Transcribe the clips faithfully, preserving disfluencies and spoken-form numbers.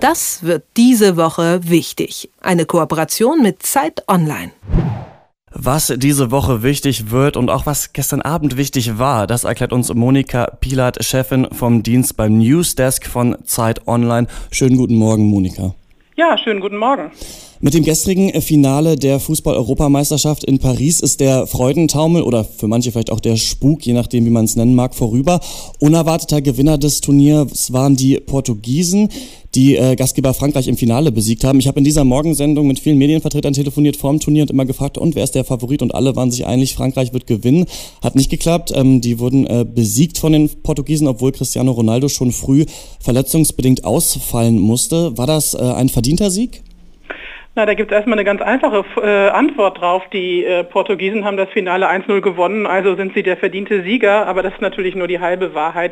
Das wird diese Woche wichtig. Eine Kooperation mit Zeit Online. Was diese Woche wichtig wird und auch was gestern Abend wichtig war, das erklärt uns Monika Pilat, Chefin vom Dienst beim Newsdesk von Zeit Online. Schönen guten Morgen, Monika. Ja, schönen guten Morgen. Mit dem gestrigen Finale der Fußball-Europameisterschaft in Paris ist der Freudentaumel oder für manche vielleicht auch der Spuk, je nachdem wie man es nennen mag, vorüber. Unerwarteter Gewinner des Turniers waren die Portugiesen, die äh, Gastgeber Frankreich im Finale besiegt haben. Ich habe in dieser Morgensendung mit vielen Medienvertretern telefoniert vor dem Turnier und immer gefragt, und wer ist der Favorit? Und alle waren sich einig, Frankreich wird gewinnen. Hat nicht geklappt. Ähm, die wurden äh, besiegt von den Portugiesen, obwohl Cristiano Ronaldo schon früh verletzungsbedingt ausfallen musste. War das äh, ein verdienter Sieg? Na, da gibt es erstmal eine ganz einfache äh, Antwort drauf. Die äh, Portugiesen haben das Finale eins null gewonnen, also sind sie der verdiente Sieger, aber das ist natürlich nur die halbe Wahrheit.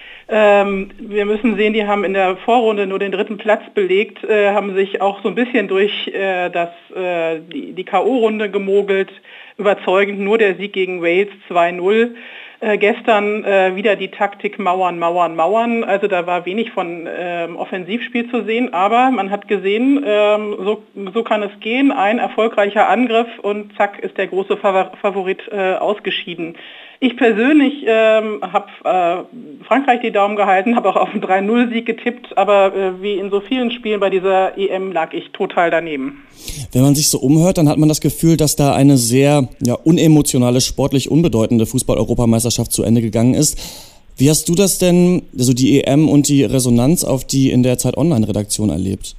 ähm, wir müssen sehen, die haben in der Vorrunde nur den dritten Platz belegt, äh, haben sich auch so ein bisschen durch äh, das, äh, die, die K O-Runde gemogelt, überzeugend nur der Sieg gegen Wales zwei null. Äh, gestern äh, wieder die Taktik Mauern, Mauern, Mauern. Also da war wenig von ähm, Offensivspiel zu sehen, aber man hat gesehen, ähm, so, so kann es gehen. Ein erfolgreicher Angriff und zack ist der große Favorit äh, ausgeschieden. Ich persönlich ähm, habe äh, Frankreich die Daumen gehalten, habe auch auf einen drei null Sieg getippt, aber äh, wie in so vielen Spielen bei dieser E M lag ich total daneben. Wenn man sich so umhört, dann hat man das Gefühl, dass da eine sehr ja, unemotionale, sportlich unbedeutende Fußball-Europameisterschaft zu Ende gegangen ist. Wie hast du das denn, also die E M und die Resonanz auf die in der Zeit Online-Redaktion erlebt?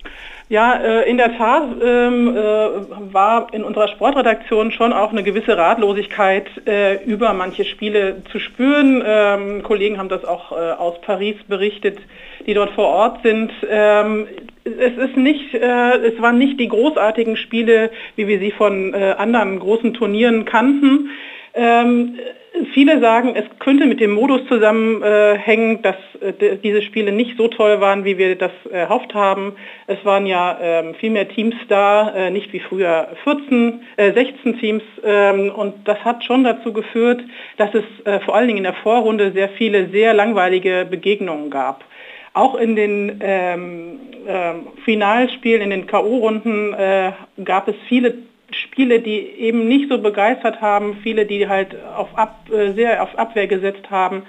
Ja, äh, in der Tat ähm, äh, war in unserer Sportredaktion schon auch eine gewisse Ratlosigkeit äh, über manche Spiele zu spüren. Ähm, Kollegen haben das auch äh, aus Paris berichtet, die dort vor Ort sind. Ähm, es ist nicht, äh, es waren nicht die großartigen Spiele, wie wir sie von äh, anderen großen Turnieren kannten. Ähm, viele sagen, es könnte mit dem Modus zusammenhängen, äh, dass äh, diese Spiele nicht so toll waren, wie wir das erhofft haben. Es waren ja äh, viel mehr Teams da, äh, nicht wie früher vierzehn, äh, sechzehn Teams. Ähm, und das hat schon dazu geführt, dass es äh, vor allen Dingen in der Vorrunde sehr viele sehr langweilige Begegnungen gab. Auch in den ähm, äh, Finalspielen, in den K O-Runden äh, gab es viele Spiele, die eben nicht so begeistert haben, viele, die halt auf Ab, sehr auf Abwehr gesetzt haben.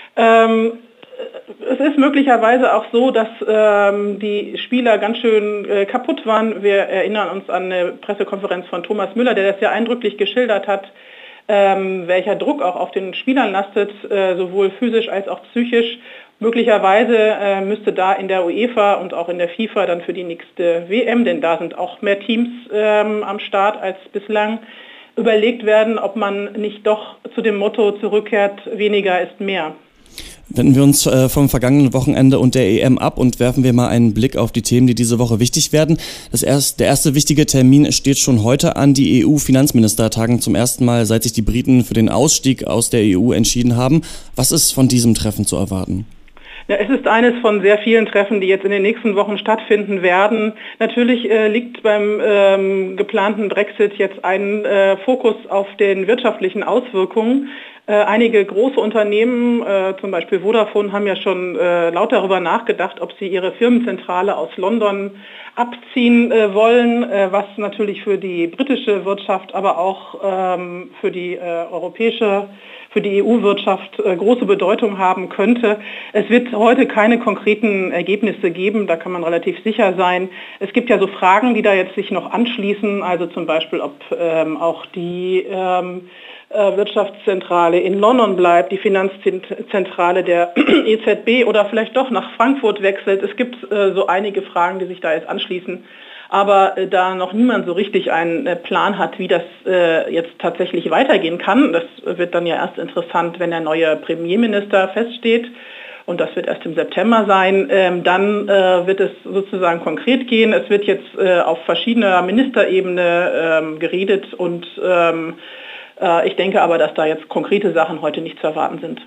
Ähm, es ist möglicherweise auch so, dass ähm, die Spieler ganz schön äh, kaputt waren. Wir erinnern uns an eine Pressekonferenz von Thomas Müller, der das sehr eindrücklich geschildert hat, ähm, welcher Druck auch auf den Spielern lastet, äh, sowohl physisch als auch psychisch. Möglicherweise äh, müsste da in der UEFA und auch in der FIFA dann für die nächste W M, denn da sind auch mehr Teams ähm, am Start als bislang, überlegt werden, ob man nicht doch zu dem Motto zurückkehrt, weniger ist mehr. Wenden wir uns äh, vom vergangenen Wochenende und der E M ab und werfen wir mal einen Blick auf die Themen, die diese Woche wichtig werden. Das erst, der erste wichtige Termin steht schon heute an. Die E U-Finanzminister tagen zum ersten Mal, seit sich die Briten für den Ausstieg aus der E U entschieden haben. Was ist von diesem Treffen zu erwarten? Ja, es ist eines von sehr vielen Treffen, die jetzt in den nächsten Wochen stattfinden werden. Natürlich äh, liegt beim ähm, geplanten Brexit jetzt ein äh, Fokus auf den wirtschaftlichen Auswirkungen. Äh, einige große Unternehmen, äh, zum Beispiel Vodafone, haben ja schon äh, laut darüber nachgedacht, ob sie ihre Firmenzentrale aus London abziehen äh, wollen, äh, was natürlich für die britische Wirtschaft, aber auch ähm, für die äh, europäische für die E U-Wirtschaft äh, große Bedeutung haben könnte. Es wird heute keine konkreten Ergebnisse geben, da kann man relativ sicher sein. Es gibt ja so Fragen, die da jetzt sich noch anschließen, also zum Beispiel, ob ähm, auch die ähm, äh, Wirtschaftszentrale in London bleibt, die Finanzzentrale der E Z B oder vielleicht doch nach Frankfurt wechselt. Es gibt äh, so einige Fragen, die sich da jetzt anschließen. Aber äh, da noch niemand so richtig einen äh, Plan hat, wie das äh, jetzt tatsächlich weitergehen kann, das wird dann ja erst interessant, wenn der neue Premierminister feststeht. Und das wird erst im September sein. Ähm, dann äh, wird es sozusagen konkret gehen. Es wird jetzt äh, auf verschiedener Ministerebene ähm, geredet. Und ähm, äh, ich denke aber, dass da jetzt konkrete Sachen heute nicht zu erwarten sind.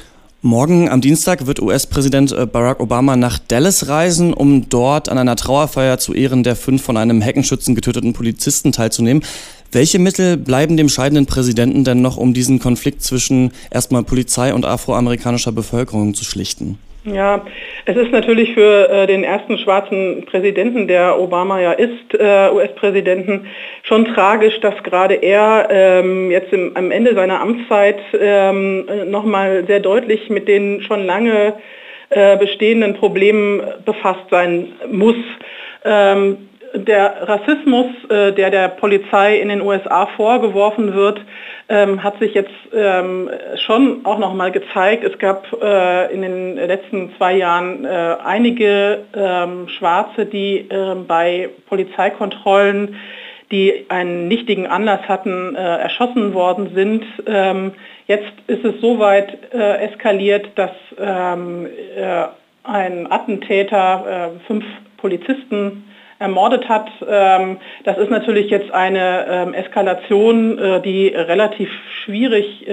Morgen am Dienstag wird U S-Präsident Barack Obama nach Dallas reisen, um dort an einer Trauerfeier zu Ehren der fünf von einem Heckenschützen getöteten Polizisten teilzunehmen. Welche Mittel bleiben dem scheidenden Präsidenten denn noch, um diesen Konflikt zwischen erstmal Polizei und afroamerikanischer Bevölkerung zu schlichten? Ja, es ist natürlich für äh, den ersten schwarzen Präsidenten, der Obama ja ist, äh, U S-Präsidenten, schon tragisch, dass gerade er ähm, jetzt im, am Ende seiner Amtszeit ähm, nochmal sehr deutlich mit den schon lange äh, bestehenden Problemen befasst sein muss. Ähm, Der Rassismus, äh, der der Polizei in den U S A vorgeworfen wird, ähm, hat sich jetzt ähm, schon auch nochmal gezeigt. Es gab äh, in den letzten zwei Jahren äh, einige ähm, Schwarze, die äh, bei Polizeikontrollen, die einen nichtigen Anlass hatten, äh, erschossen worden sind. Ähm, jetzt ist es so weit äh, eskaliert, dass ähm, äh, ein Attentäter äh, fünf Polizisten ermordet hat. Das ist natürlich jetzt eine Eskalation, die relativ schwierig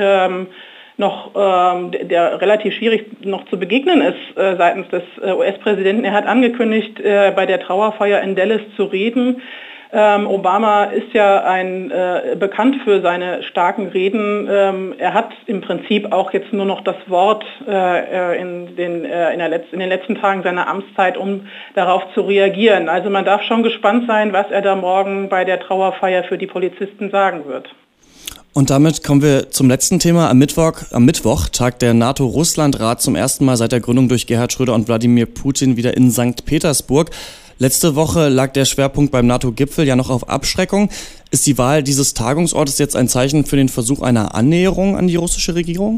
noch, der relativ schwierig noch zu begegnen ist seitens des U S-Präsidenten. Er hat angekündigt, bei der Trauerfeier in Dallas zu reden. Ähm, Obama ist ja ein, äh, bekannt für seine starken Reden. Ähm, er hat im Prinzip auch jetzt nur noch das Wort äh, in, den, äh, in, der Letz-, in den letzten Tagen seiner Amtszeit, um darauf zu reagieren. Also man darf schon gespannt sein, was er da morgen bei der Trauerfeier für die Polizisten sagen wird. Und damit kommen wir zum letzten Thema. Am Mittwoch, am Mittwoch tagt der NATO-Russland-Rat zum ersten Mal seit der Gründung durch Gerhard Schröder und Wladimir Putin wieder in Sankt Petersburg. Letzte Woche lag der Schwerpunkt beim NATO-Gipfel ja noch auf Abschreckung. Ist die Wahl dieses Tagungsortes jetzt ein Zeichen für den Versuch einer Annäherung an die russische Regierung?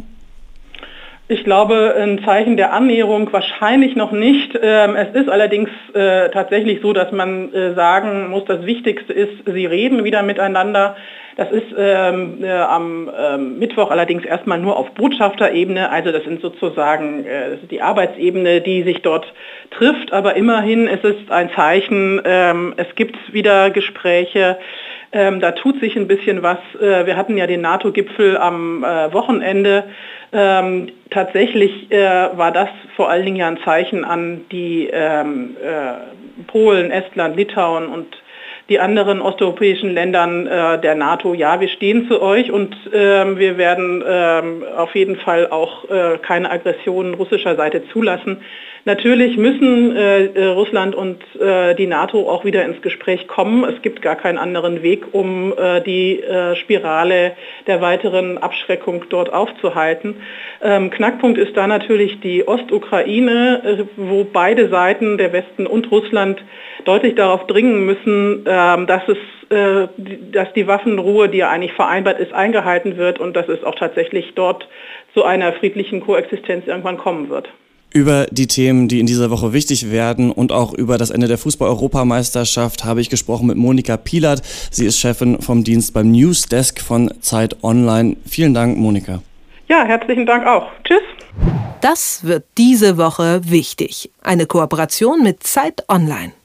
Ich glaube, ein Zeichen der Annäherung wahrscheinlich noch nicht. Es ist allerdings äh, tatsächlich so, dass man äh, sagen muss, das Wichtigste ist, sie reden wieder miteinander. Das ist ähm, äh, am äh, Mittwoch allerdings erstmal nur auf Botschafterebene, also das sind sozusagen äh, das ist die Arbeitsebene, die sich dort trifft, aber immerhin ist es ein Zeichen, ähm, es gibt wieder Gespräche, ähm, da tut sich ein bisschen was. Äh, wir hatten ja den NATO-Gipfel am äh, Wochenende. Ähm, tatsächlich äh, war das vor allen Dingen ja ein Zeichen an die ähm, äh, Polen, Estland, Litauen und die anderen osteuropäischen Ländern äh, der NATO, ja, wir stehen zu euch und ähm, wir werden ähm, auf jeden Fall auch äh, keine Aggressionen russischer Seite zulassen. Natürlich müssen äh, Russland und äh, die NATO auch wieder ins Gespräch kommen. Es gibt gar keinen anderen Weg, um äh, die äh, Spirale der weiteren Abschreckung dort aufzuhalten. Ähm, Knackpunkt ist da natürlich die Ostukraine, äh, wo beide Seiten, der Westen und Russland, deutlich darauf dringen müssen, äh, dass es äh, dass die Waffenruhe, die ja eigentlich vereinbart ist, eingehalten wird und dass es auch tatsächlich dort zu einer friedlichen Koexistenz irgendwann kommen wird. Über die Themen, die in dieser Woche wichtig werden und auch über das Ende der Fußball-Europameisterschaft habe ich gesprochen mit Monika Pielath. Sie ist Chefin vom Dienst beim Newsdesk von Zeit Online. Vielen Dank, Monika. Ja, herzlichen Dank auch. Tschüss. Das wird diese Woche wichtig. Eine Kooperation mit Zeit Online.